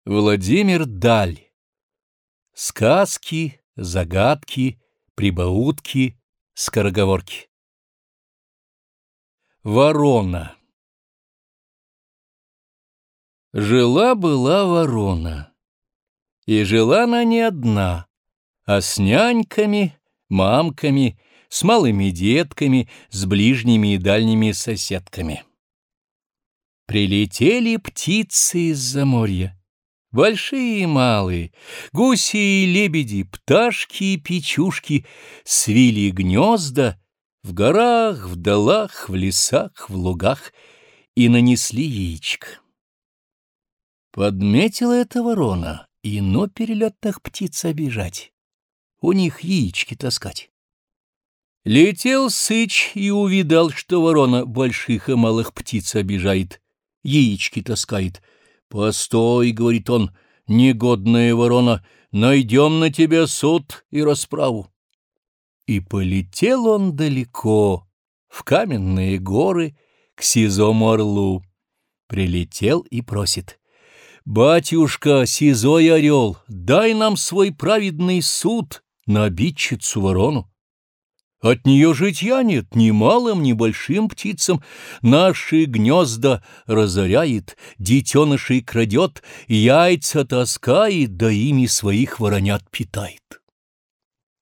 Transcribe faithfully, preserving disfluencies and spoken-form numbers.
Владимир Даль. Сказки, загадки, прибаутки, скороговорки. Ворона. Жила-была ворона, и жила она не одна, а с няньками, мамками, с малыми детками, с ближними и дальними соседками. Прилетели птицы из-за моря, большие и малые, гуси и лебеди, пташки и печушки, свили гнезда в горах, в долах, в лесах, в лугах и нанесли яичко. Подметила эта ворона, и но перелетных птиц обижать, у них яички таскать. Летел сыч и увидал, что ворона больших и малых птиц обижает, яички таскает. «Постой, — говорит он, — негодная ворона, найдем на тебя суд и расправу». И полетел он далеко, в каменные горы, к сизому орлу. Прилетел и просит: «Батюшка, сизой орел, дай нам свой праведный суд на обидчицу ворону. От нее житья нет ни малым, ни большим птицам, наши гнезда разоряет, детенышей крадет, яйца таскает, да ими своих воронят питает».